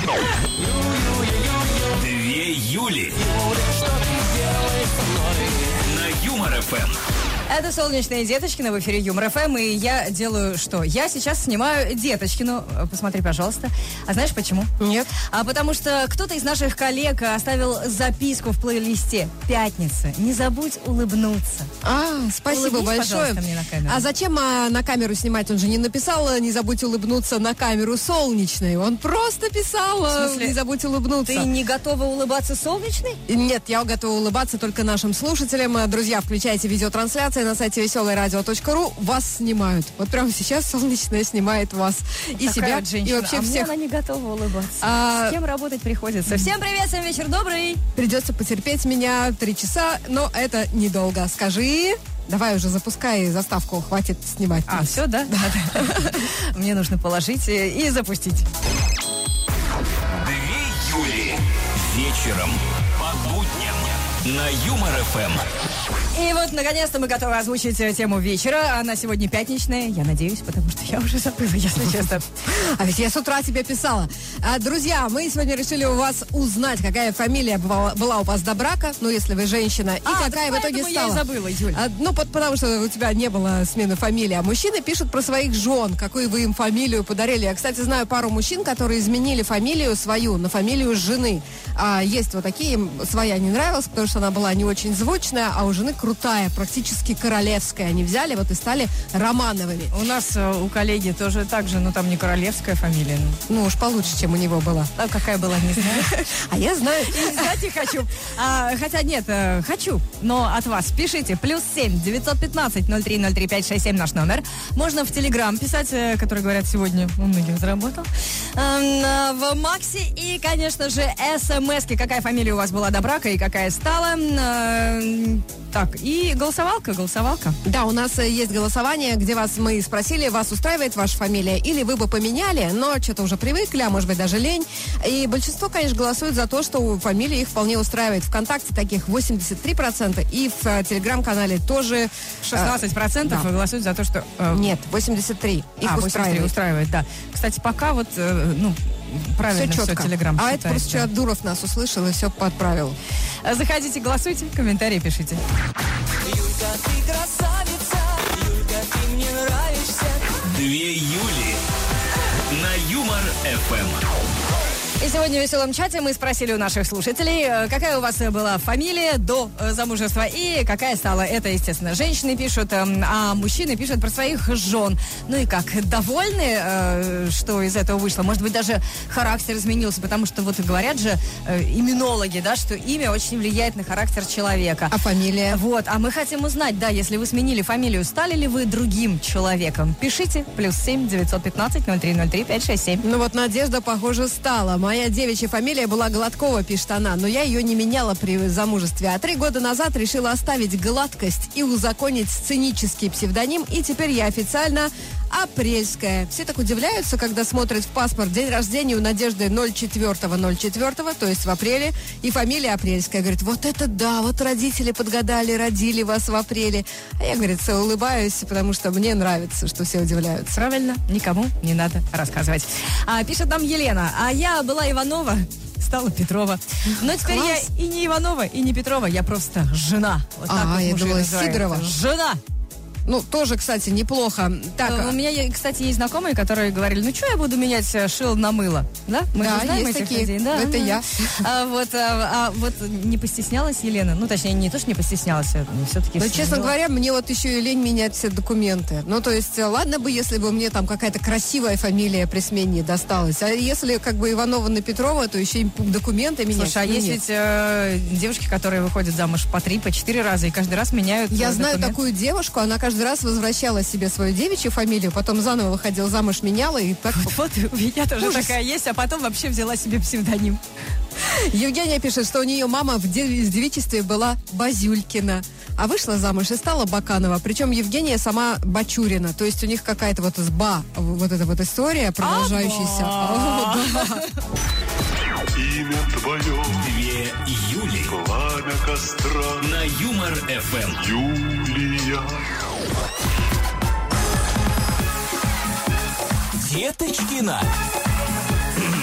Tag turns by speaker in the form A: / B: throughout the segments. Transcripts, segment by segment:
A: Две Юли на Юмор ФМ.
B: Это «Солнечные Деточкины» в эфире Юмор ФМ, и я делаю что? Я сейчас снимаю Деточкину, посмотри, пожалуйста. А знаешь почему?
C: Нет.
B: Потому что кто-то из наших коллег оставил записку в плейлисте «Пятница». Не забудь улыбнуться.
C: Спасибо
B: Улыбнись,
C: большое.
B: пожалуйста, мне на камеру.
C: А зачем на камеру снимать? Он же не написал «Не забудь улыбнуться» на камеру солнечной. Он просто писал
B: В смысле,
C: «Не забудь улыбнуться».
B: Ты не готова улыбаться солнечной?
C: Нет, я готова улыбаться только нашим слушателям. Друзья, включайте видеотрансляции на сайте веселорадио.ру. Вас снимают. Вот прямо сейчас солнечная снимает вас. И
B: Такая
C: себя,
B: вот женщина.
C: и вообще
B: мне
C: всех.
B: она не готова улыбаться. С кем работать приходится? Всем привет, всем вечер добрый.
C: Придется потерпеть меня 3 часа, но это недолго. Скажи... Давай уже запускай заставку, хватит снимать.
B: Все, да? Мне нужно положить и запустить.
A: Две Юли вечером по будням на Юмор ФМ.
B: И вот, наконец-то, мы готовы озвучить тему вечера. Она сегодня пятничная, я надеюсь, потому что я уже забыла, если честно.
C: А ведь я с утра тебе писала. Друзья, мы сегодня решили у вас узнать, какая фамилия была у вас до брака, ну, если вы женщина, и какая в итоге стала.
B: Я и забыла, Юль.
C: Потому что у тебя не было смены фамилии. А мужчины пишут про своих жен, какую вы им фамилию подарили. Я, кстати, знаю пару мужчин, которые изменили фамилию свою на фамилию жены. Есть вот такие, им своя не нравилась, потому что она была не очень звучная, а у жены крутая, практически королевская. Они взяли вот и стали Романовыми.
B: У нас у коллеги тоже так же, но там не королевская фамилия.
C: Ну уж получше, чем у него была.
B: А какая была, не знаю.
C: А я знаю.
B: И знать не хочу. Хотя нет, хочу, но от вас. Пишите. +7 915 0303 567 наш номер. Можно в Телеграм писать, который, говорят, сегодня у многих заработал. В Максе и, конечно же, СМСки. Какая фамилия у вас была до брака и какая стала. Так, и голосовалка.
C: Да, у нас есть голосование, где мы спросили, вас устраивает ваша фамилия, или вы бы поменяли, но что-то уже привыкли, а может быть даже лень. И большинство, конечно, голосует за то, что фамилия их вполне устраивает. ВКонтакте таких 83%, и в Телеграм-канале тоже
B: 16%
C: да.
B: голосуют за то, что...
C: Нет, 83%. Их
B: 83 устраивает, да. Кстати, пока вот, правильно все Телеграм считает.
C: Это просто что Дуров нас услышал и все подправил.
B: Заходите, голосуйте, комментарии пишите.
D: Юлька, ты красавица, Юлька, ты мне нравишься.
A: Две Юли на Юмор ФМ.
B: И сегодня в веселом чате мы спросили у наших слушателей, какая у вас была фамилия до замужества и какая стала. Это, естественно, женщины пишут, а мужчины пишут про своих жен. Ну и как, довольны, что из этого вышло? Может быть, даже характер изменился, потому что вот говорят же именологи, да, что имя очень влияет на характер человека.
C: А фамилия?
B: Вот, а мы хотим узнать, да, если вы сменили фамилию, стали ли вы другим человеком? Пишите, +7 915 0303 567.
C: Ну вот Надежда, похоже, стала. Моя девичья фамилия была Гладкова, пишет она, но я ее не меняла при замужестве. А 3 года назад решила оставить гладкость и узаконить сценический псевдоним, и теперь я официально Апрельская. Все так удивляются, когда смотрят в паспорт день рождения у Надежды 04.04, то есть в апреле, и фамилия Апрельская. Говорит, вот это да, вот родители подгадали, родили вас в апреле. А я, говорит, улыбаюсь, потому что мне нравится, что все удивляются.
B: Правильно, никому не надо рассказывать. Пишет нам Елена, а я была Иванова, стала Петрова. Но теперь
C: Класс.
B: я и не Иванова, и не Петрова, я просто жена. Вот так вот
C: я
B: мужи
C: думала,
B: называют.
C: Сидорова.
B: Жена.
C: Ну, тоже, кстати, неплохо. Так,
B: У меня, кстати, есть знакомые, которые говорили, ну что я буду менять шил на мыло? Да, мы
C: да,
B: же знаем
C: есть
B: этих
C: такие.
B: людей. Да,
C: Это я.
B: Вот не постеснялась Елена. Ну, точнее, не то, что не постеснялась, но все-таки...
C: Ну, честно говоря, мне вот еще и лень менять все документы. Ну, то есть, ладно бы, если бы мне там какая-то красивая фамилия при смене досталась. А если как бы Иванова на Петрова, то еще и документы менять.
B: Слушай, а есть ведь девушки, которые выходят замуж по 3, по 4 раза и каждый раз меняют
C: Я знаю
B: документы.
C: такую девушку, она каждый раз возвращала себе свою девичью фамилию, потом заново выходила замуж, меняла и так...
B: Вот у меня тоже
C: Ужас.
B: такая есть, а потом вообще взяла себе псевдоним.
C: Евгения пишет, что у нее мама в девичестве была Базюлькина, а вышла замуж и стала Баканова. Причем Евгения сама Бачурина. То есть у них какая-то вот вот эта вот история, продолжающаяся. О, да.
E: Имя твое,
A: Две Юли
E: пламя костра,
A: на Юмор ФМ.
E: Юлия.
A: Деточкина.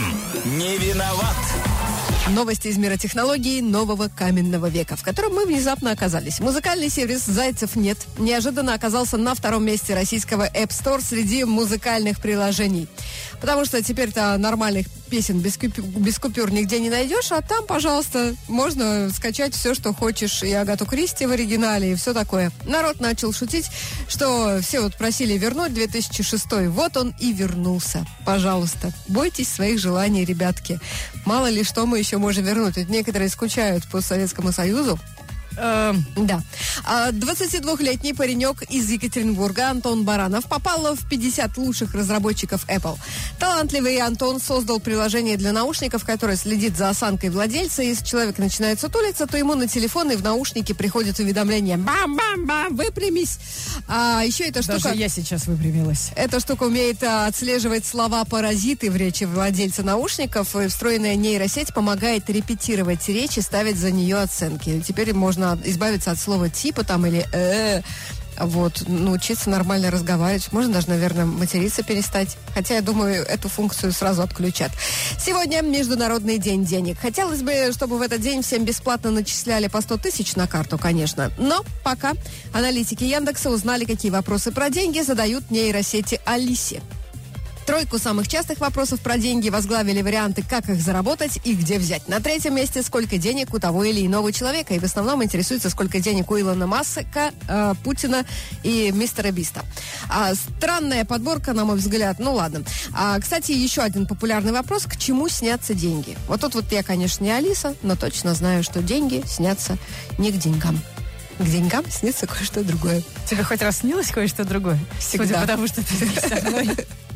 A: Не виноват.
C: Новости из мира технологий нового каменного века, в котором мы внезапно оказались. Музыкальный сервис «Зайцев нет» неожиданно оказался на втором месте российского App Store среди музыкальных приложений. Потому что теперь-то нормальных песен без купюр нигде не найдешь, а там, пожалуйста, можно скачать все, что хочешь, и Агату Кристи в оригинале, и все такое. Народ начал шутить, что все вот просили вернуть 2006. Вот он и вернулся. Пожалуйста, бойтесь своих желаний, ребятки. Мало ли что мы еще можем вернуть. Ведь некоторые скучают по Советскому Союзу. Да. 22-летний паренек из Екатеринбурга Антон Баранов попал в 50 лучших разработчиков Apple. Талантливый Антон создал приложение для наушников, которое следит за осанкой владельца. Если человек начинает сутулиться, то ему на телефон и в наушники приходит уведомление: бам-бам-бам, выпрямись. А еще эта штука...
B: Даже я сейчас выпрямилась.
C: Эта штука умеет отслеживать слова-паразиты в речи владельца наушников. И встроенная нейросеть помогает репетировать речь и ставить за нее оценки. Теперь можно избавиться от слова типа там или вот, научиться нормально разговаривать. Можно даже, наверное, материться перестать. Хотя, я думаю, эту функцию сразу отключат. Сегодня Международный день денег. Хотелось бы, чтобы в этот день всем бесплатно начисляли по 100 тысяч на карту, конечно. Но пока аналитики Яндекса узнали, какие вопросы про деньги задают нейросети Алисе. Тройку самых частых вопросов про деньги возглавили варианты, как их заработать и где взять. На третьем месте, сколько денег у того или иного человека. И в основном интересуется, сколько денег у Илона Маска, Путина и мистера Биста. Странная подборка, на мой взгляд. Ну ладно. Кстати, еще один популярный вопрос. К чему снятся деньги? Вот тут вот я, конечно, не Алиса, но точно знаю, что деньги снятся не к деньгам. К деньгам снится кое-что другое.
B: Тебе хоть раз снилось кое-что другое?
C: Всегда.
B: Судя по тому, что ты здесь со мной.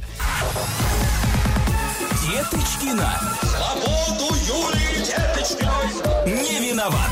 A: Деточкина. Свободу Юлии Деточкиной. Не виноват.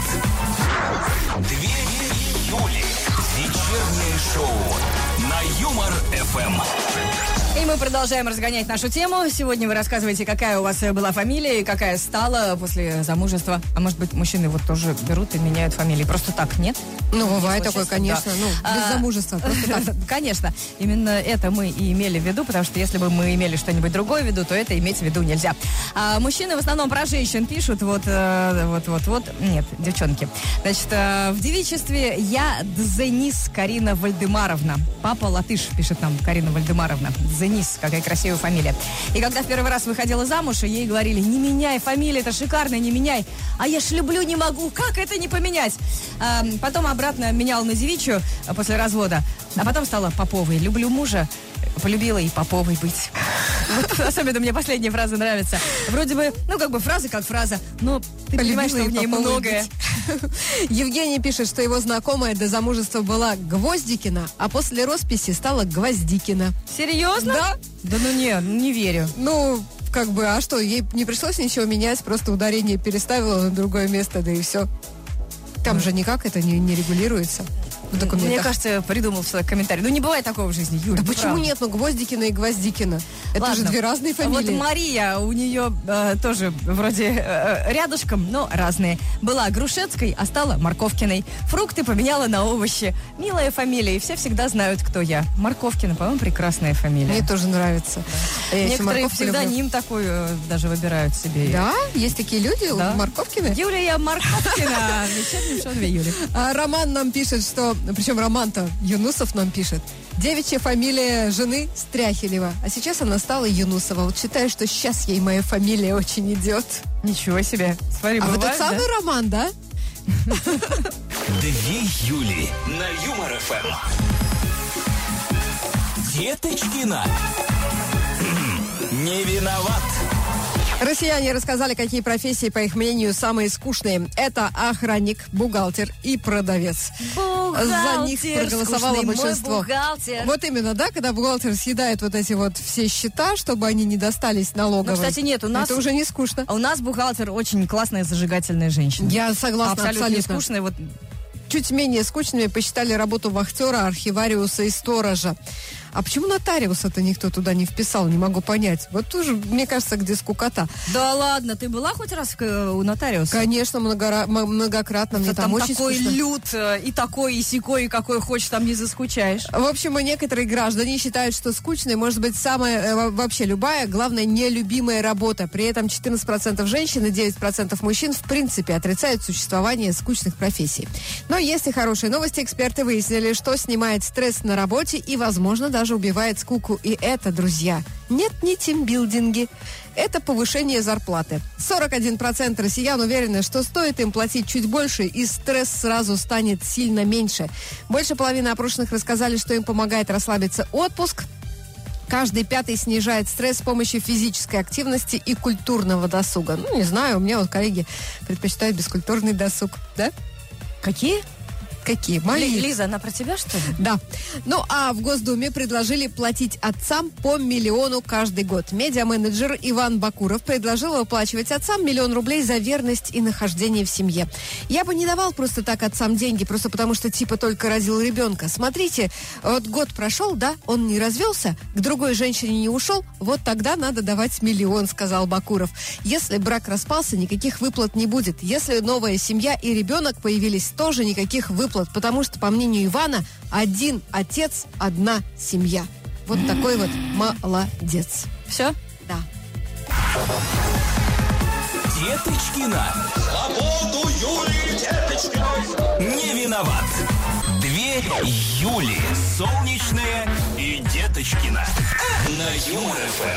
A: 2 Юли. Вечернее шоу на Юмор-ФМ.
B: И мы продолжаем разгонять нашу тему. Сегодня вы рассказываете, какая у вас была фамилия и какая стала после замужества. А может быть, мужчины вот тоже берут и меняют фамилии. Просто так, нет?
C: Ну, бывает такое, конечно.
B: Да.
C: Без замужества. Просто так.
B: Конечно. Именно это мы и имели в виду, потому что если бы мы имели что-нибудь другое в виду, то это иметь в виду нельзя. Мужчины в основном про женщин пишут. Вот. Нет, девчонки. Значит, в девичестве я Дзенис Карина Вальдемаровна. Папа латыш, пишет нам Карина Вальдемаровна. Дзенис, какая красивая фамилия. И когда в первый раз выходила замуж, ей говорили: не меняй фамилию, это шикарно, не меняй. А я ж люблю, не могу, как это не поменять? Потом обратно меняла на девичью после развода, а потом стала Поповой. Люблю мужа, полюбила и Поповой быть. Вот, особенно мне последняя фраза нравится. Вроде бы, фраза как фраза, но ты понимаешь, что в ней многое.
C: Евгений пишет, что его знакомая до замужества была Гвоздикина, а после росписи стала Гвоздикина.
B: Серьезно?
C: Да.
B: Да не верю.
C: А что, ей не пришлось ничего менять, просто ударение переставила на другое место, да и все. Там же никак это не регулируется в документах.
B: Мне кажется, придумал свой комментарий. Не бывает такого в жизни, Юля.
C: Да почему нет? Гвоздикина и Гвоздикина. Это же две разные фамилии.
B: Вот Мария, у нее тоже вроде рядышком, но разные. Была Грушецкой, а стала Морковкиной. Фрукты поменяла на овощи. Милая фамилия, и все всегда знают, кто я. Морковкина, по-моему, прекрасная фамилия.
C: Мне тоже нравится.
B: Некоторые псевдоним такой даже выбирают себе.
C: Да? Есть такие люди?
B: Да.
C: Морковкины?
B: Юлия Морковкина. Вечернем шоу 2 Юли.
C: Роман нам пишет, что... Причем Роман-то Юнусов нам пишет. Девичья фамилия жены Стряхилева. А сейчас она стала Юнусова. Вот считаю, что сейчас ей моя фамилия очень идет.
B: Ничего себе. Смотри,
C: вот
B: бывает,
C: этот самый Роман, да?
A: 2 Юли на Юмор-ФМ. Деточкина. Не виноват.
C: Россияне рассказали, какие профессии, по их мнению, самые скучные. Это охранник, бухгалтер и продавец. За них проголосовало большинство. Вот именно, да, когда бухгалтер съедает вот эти вот все счета, чтобы они не достались налоговой.
B: Ну, кстати, нет, у нас...
C: Это уже не скучно.
B: У нас бухгалтер очень классная, зажигательная женщина.
C: Я согласна,
B: абсолютно. Не скучная, вот...
C: Чуть менее скучными посчитали работу вахтера, архивариуса и сторожа. А почему нотариуса-то никто туда не вписал, не могу понять. Вот тоже, мне кажется, где скукота.
B: Да ладно, ты была хоть раз у нотариуса?
C: Конечно, многократно. Мне там очень
B: такой
C: скучно.
B: лют, и такой, и сякой, и какой хочешь, там не заскучаешь.
C: В общем, и некоторые граждане считают, что скучной может быть самая вообще любая, главное, нелюбимая работа. При этом 14% женщин и 9% мужчин в принципе отрицают существование скучных профессий. Но есть и хорошие новости. Эксперты выяснили, что снимает стресс на работе и, возможно, даже убивает скуку. И это, друзья, нет, не тимбилдинги. Это повышение зарплаты. 41% россиян уверены, что стоит им платить чуть больше, и стресс сразу станет сильно меньше. Больше половины опрошенных рассказали, что им помогает расслабиться отпуск. Каждый пятый снижает стресс с помощью физической активности и культурного досуга. Ну, не знаю, у меня вот коллеги предпочитают бескультурный досуг. Да?
B: Какие?
C: Какие? Мои.
B: Лиза, она про тебя, что ли?
C: Да. Ну, а в Госдуме предложили платить отцам по 1 миллиону каждый год. Медиа-менеджер Иван Бакуров предложил выплачивать отцам 1 миллион рублей за верность и нахождение в семье. Я бы не давал просто так отцам деньги, просто потому что типа только родил ребенка. Смотрите, вот год прошел, да, он не развелся, к другой женщине не ушел, вот тогда надо давать 1 миллион, сказал Бакуров. Если брак распался, никаких выплат не будет. Если новая семья и ребенок появились, тоже никаких выплат. Потому что, по мнению Ивана, один отец, одна семья. Вот такой вот молодец.
B: Все?
C: Да.
A: Деточкина. Свободу Юлии Деточкиной. Не виноват. 2 Юли. Солнечная и Деточкина. На Юмор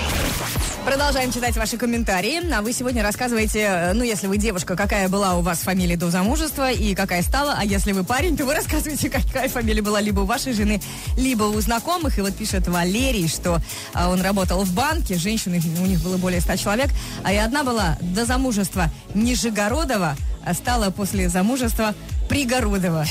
A: ФМ.
B: Продолжаем читать ваши комментарии. А вы сегодня рассказываете, ну, если вы девушка, какая была у вас фамилия до замужества и какая стала. А если вы парень, то вы рассказываете, какая фамилия была либо у вашей жены, либо у знакомых. И вот пишет Валерий, что он работал в банке, женщин у них было более 100 человек, и одна была до замужества Нижегородова, а стала после замужества Пригородова.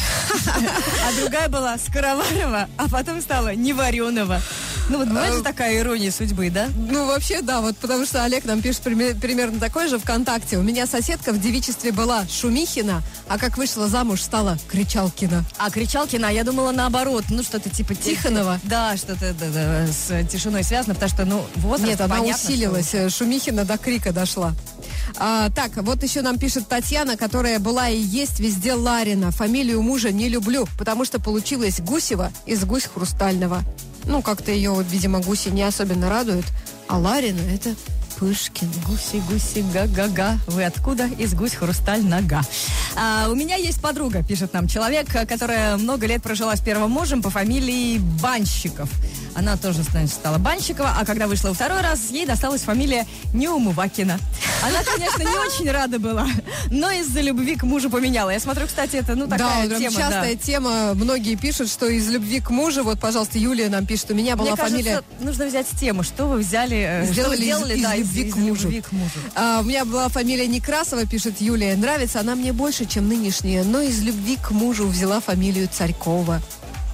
B: А другая была Скороварова, а потом стала Неваренова. Ну вот бывает же такая ирония судьбы, да?
C: Ну, вообще, да, вот потому что Олег нам пишет примерно такой же ВКонтакте. У меня соседка в девичестве была Шумихина, а как вышла замуж, стала Кричалкина.
B: А Кричалкина, я думала наоборот, ну что-то типа
C: Тихонова.
B: Да, что-то с тишиной связано, потому что, ну, возраст,
C: Нет, она
B: понятно,
C: усилилась.
B: что...
C: Шумихина до крика дошла. Так, вот еще нам пишет Татьяна, которая была и есть везде Ларина. Фамилию мужа не люблю, потому что получилось Гусева из Гусь Хрустального. Ну, как-то ее, вот, видимо, гуси не особенно радуют. А Ларина — это Пышкин.
B: Гуси, га-га-га. Вы откуда? Из Гусь Хрусталь нога. У меня есть подруга, пишет нам человек, которая много лет прожила с первым мужем по фамилии Банщиков. Она тоже, значит, стала Банщикова, а когда вышла во второй раз, ей досталась фамилия Неумывакина. Она, конечно, не очень рада была, но из-за любви к мужу поменяла. Я смотрю, кстати, это, ну, такая
C: да,
B: тема.
C: Частая тема. Многие пишут, что из любви к мужу, вот, пожалуйста, Юлия нам пишет, у меня была фамилия...
B: Мне кажется, нужно взять тему, что вы взяли,
C: сделали из любви к мужу. У меня была фамилия Некрасова, пишет Юлия. Нравится она мне больше, чем нынешняя, но из любви к мужу взяла фамилию Царькова.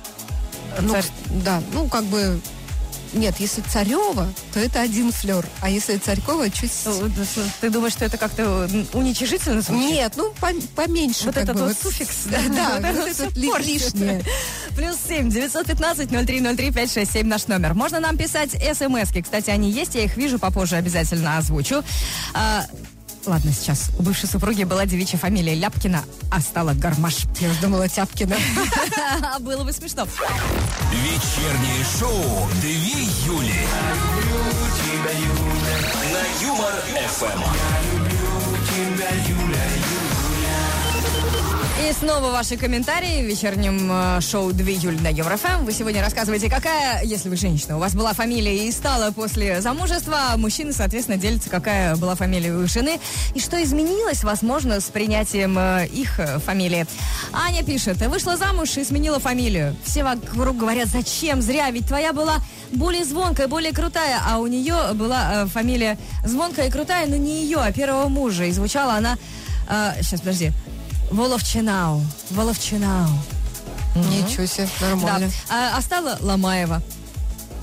C: Ну, да, ну, как бы... Нет, если Царева, то это один флер. А если Царькова, чуть...
B: Ты думаешь, что это как-то уничижительно звучит?
C: Нет, ну, поменьше.
B: Вот этот вот суффикс.
C: Да, лишнее.
B: +7 915 0303 567 наш номер. Можно нам писать смски. Кстати, они есть, я их вижу, попозже обязательно озвучу. Ладно, сейчас. У бывшей супруги была девичья фамилия Ляпкина, а стала Гармаш.
C: Я уже думала, Тяпкина.
B: Было бы смешно.
A: Вечернее шоу 2 Юли. На Юмор ФМ.
B: И снова ваши комментарии в вечернем шоу 2 июля на Юмор ФМ. Вы сегодня рассказываете, какая, если вы женщина, у вас была фамилия и стала после замужества, а мужчины, соответственно, делятся, какая была фамилия у жены, и что изменилось, возможно, с принятием их фамилии. Аня пишет: вышла замуж и сменила фамилию. Все вокруг говорят, зачем, зря, ведь твоя была более звонкая, более крутая, а у нее была фамилия звонкая и крутая, но не ее, а первого мужа. И звучала она... сейчас, подожди. Воловчинау.
C: Ничего себе, нормально.
B: Да. А стала Ломаева.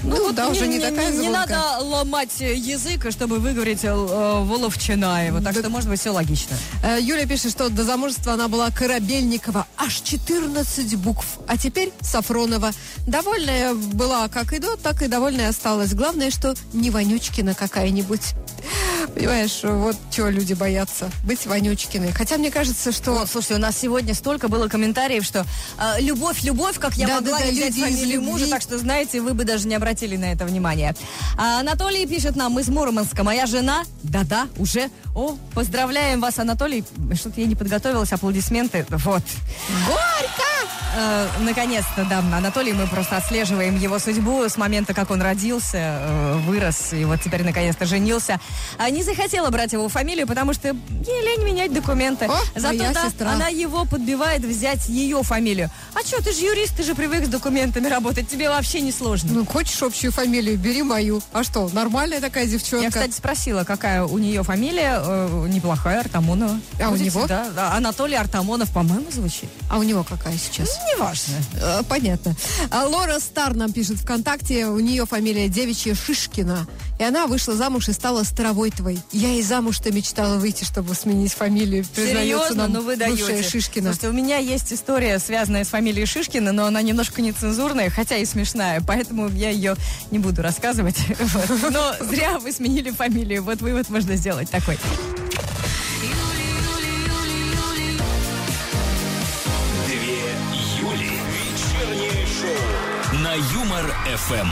C: Ну, да, уже не такая
B: Не
C: звонкая.
B: надо ломать язык, чтобы выговорить Воловчинаева. Так что, может быть, все логично.
C: Юля пишет, что до замужества она была Корабельникова. Аж 14 букв. А теперь Сафронова. Довольная была как и до, так и довольная осталась. Главное, что не Вонючкина какая-нибудь. Понимаешь, вот чего люди боятся. Быть Вонючкиной. Хотя мне кажется, что...
B: Вот, слушайте, у нас сегодня столько было комментариев, что любовь, как я могла не взять
C: люди из
B: фамилию
C: любви.
B: мужа, так что, знаете, вы бы даже не обратили на это внимание. Анатолий пишет нам из Мурманска. Моя жена, да-да, уже. О, поздравляем вас, Анатолий. Что-то я не подготовилась, аплодисменты. Вот.
C: Горько!
B: Наконец-то, да, Анатолий, мы просто отслеживаем его судьбу с момента, как он родился, вырос, и вот теперь наконец-то женился. Не захотела брать его фамилию, потому что ей лень менять документы. Зато,
C: моя
B: да,
C: сестра.
B: она его подбивает взять ее фамилию. А что, ты же юрист, ты же привык с документами работать, тебе вообще не сложно.
C: Ну, хочешь общую фамилию, бери мою. А что, нормальная такая девчонка?
B: Я, кстати, спросила, какая у нее фамилия. Неплохая, Артамонова.
C: А у него?
B: Да, Анатолий Артамонов, по-моему, звучит.
C: А у него какая сейчас?
B: Неважно.
C: Понятно. Лора Стар нам пишет ВКонтакте, у нее фамилия девичья Шишкина. И она вышла замуж и стала Старовойтовой. Я и замуж-то мечтала выйти, чтобы сменить фамилию. Признается
B: Серьезно?
C: нам
B: Ну вы
C: бывшая
B: даете.
C: Шишкина.
B: Слушайте, у меня есть история, связанная с фамилией Шишкина, но она немножко нецензурная, хотя и смешная, поэтому я ее не буду рассказывать. Вот. Но зря вы сменили фамилию. Вот вывод можно сделать такой.
A: Две Юли. Вечернее шоу на Юмор ФМ.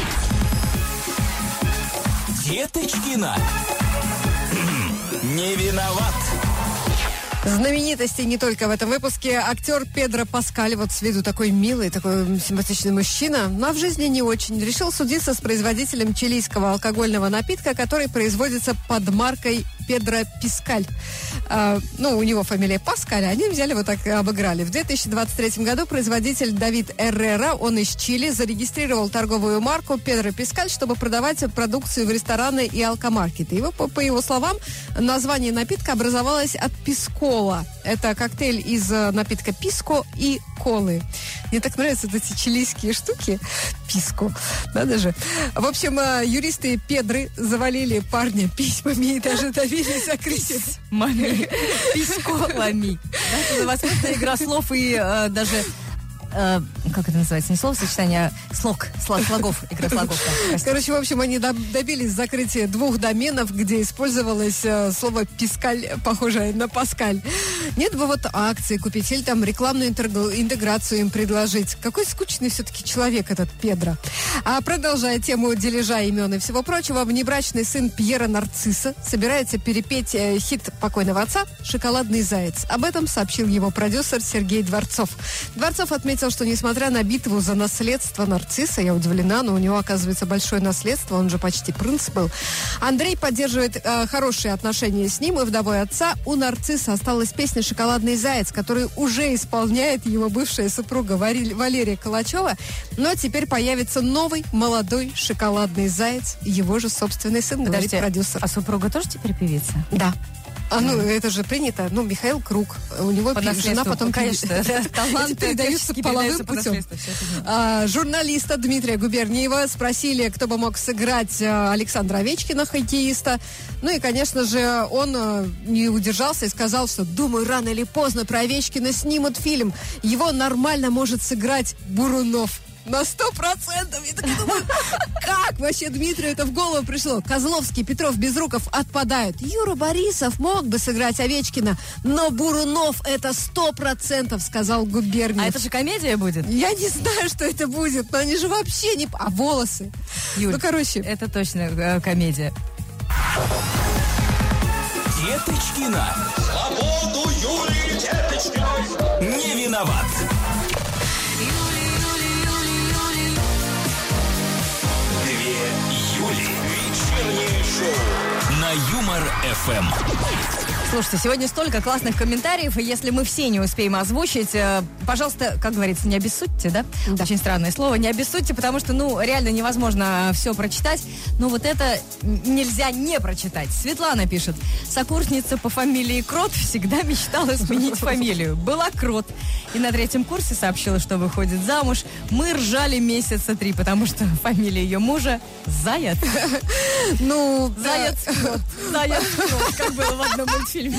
A: Деточкина. Не виноват.
C: Знаменитости не только в этом выпуске. Актер Педро Паскаль, вот с виду такой милый, такой симпатичный мужчина, но в жизни не очень. Решил судиться с производителем чилийского алкогольного напитка, который производится под маркой Педро Пискаль. У него фамилия Паскаль, они взяли вот так и обыграли. В 2023 году производитель Давид Эррера, он из Чили, зарегистрировал торговую марку Педро Пискаль, чтобы продавать продукцию в рестораны и алкомаркеты. Его, по его словам, название напитка образовалось от пискола. Это коктейль из напитка писко и колы. Мне так нравятся вот эти чилийские штуки. Писко. Надо же. В общем, юристы Педры завалили парня письмами и даже добились закрытия.
B: Мами. Писколами. Это возможно игра слов и даже... как это называется? Не словосочетание, а слогов. Игра слогов.
C: Короче, в общем, они добились закрытия 2 доменов, где использовалось слово «пискаль», похожее на «паскаль». Нет бы вот акции купить или там рекламную интеграцию им предложить. Какой скучный все-таки человек этот Педро. А продолжая тему дележа имен и всего прочего, внебрачный сын Пьера Нарцисса собирается перепеть хит покойного отца «Шоколадный заяц». Об этом сообщил его продюсер Сергей Дворцов. Дворцов отметил, что несмотря на битву за наследство Нарцисса, я удивлена, но у него, оказывается, большое наследство, он же почти принц был, Андрей поддерживает хорошие отношения с ним и вдовой отца. У Нарцисса осталась песня «Шоколадный заяц», которую уже исполняет его бывшая супруга Валерия Калачева, но теперь появится новый молодой шоколадный заяц, его же собственный сын, говорит продюсер.
B: А супруга тоже теперь певица?
C: Да. Это же принято. Михаил Круг. У него жена потом,
B: конечно, таланты
C: передаются половым путем. Журналиста Дмитрия Губерниева спросили, кто бы мог сыграть Александра Овечкина, хоккеиста. Ну и, конечно же, он не удержался и сказал, что, думаю, рано или поздно про Овечкина снимут фильм. Его нормально может сыграть Бурунов. На 100%. Я так думаю, как вообще Дмитрию это в голову пришло? Козловский, Петров, Безруков отпадают. Юра Борисов мог бы сыграть Овечкина, но Бурунов это 100%, сказал Губерниев.
B: А это же комедия будет?
C: Я не знаю, что это будет, но они же вообще не... А волосы?
B: Юль,
C: это
B: точно комедия.
A: Деточкина. Свободу Юлии Деточкиной. Не виноват. Две Юли. Вечернее шоу на Юмор ФМ.
B: Слушайте, сегодня столько классных комментариев, и если мы все не успеем озвучить, пожалуйста, как говорится, не обессудьте, да? Очень странное слово, не обессудьте, потому что, реально невозможно все прочитать. Но вот это нельзя не прочитать. Светлана пишет: сокурсница по фамилии Крот всегда мечтала сменить фамилию. Была Крот. И на 3-м курсе сообщила, что выходит замуж. Мы ржали месяца 3, потому что фамилия ее мужа Заяц. Заяц-Крот. Заяц-Крот, как было в одном мультфильме.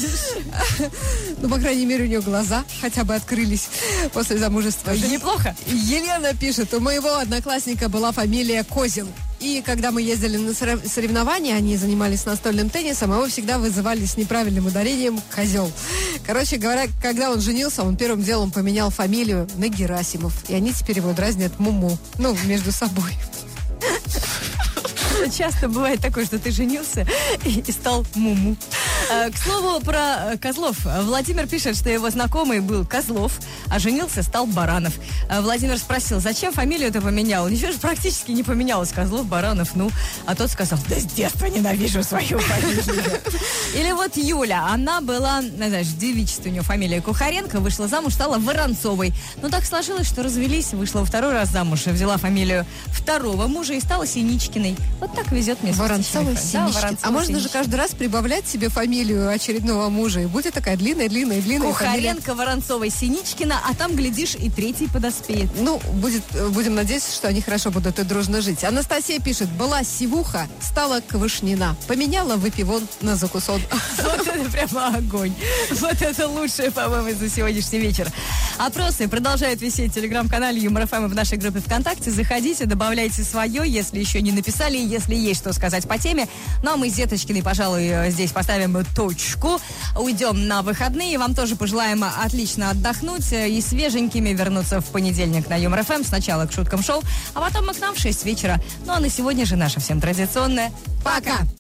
C: По крайней мере, у нее глаза хотя бы открылись после замужества.
B: Уже неплохо.
C: Елена пишет: у моего одноклассника была фамилия Козел. И когда мы ездили на соревнования, они занимались настольным теннисом, его всегда вызывали с неправильным ударением «Козел». Короче говоря, когда он женился, он первым делом поменял фамилию на Герасимов. И они теперь его дразнят Муму. Между собой.
B: Часто бывает такое, что ты женился и стал Муму. К слову про козлов. Владимир пишет, что его знакомый был Козлов, а женился стал Баранов. Владимир спросил, зачем фамилию ты поменял? Ничего же практически не поменялось. Козлов, Баранов, А тот сказал: да с детства ненавижу свою фамилию. Или вот Юля. Она была, знаешь, девичество у нее фамилия Кухаренко, вышла замуж, стала Воронцовой. Но так сложилось, что развелись, вышла во 2-й раз замуж, взяла фамилию 2-го мужа и стала Синичкиной. Вот так везет мне.
C: Воронцовой Синичкиной. А можно же каждый раз прибавлять себе фамилию очередного мужа, и будет такая длинная
B: Кухаренко,
C: фамилия.
B: Воронцовой, Синичкина, а там, глядишь, и 3-й подоспеет.
C: Будем надеяться, что они хорошо будут и дружно жить. Анастасия пишет: была сивуха, стала Квашнина. Поменяла выпивон на закусон.
B: Вот это прямо огонь. Вот это лучшее, по-моему, за сегодняшний вечер. Опросы продолжают висеть в телеграм-канале Юмор ФМ и в нашей группе ВКонтакте. Заходите, добавляйте свое, если еще не написали, если есть что сказать по теме. А мы с Деточкиной, пожалуй, здесь поставим точку. Уйдем на выходные. Вам тоже пожелаем отлично отдохнуть и свеженькими вернуться в понедельник на Юмор ФМ. Сначала к шуткам шоу, а потом мы к нам в 6 вечера. А на сегодня же наша всем традиционная. Пока!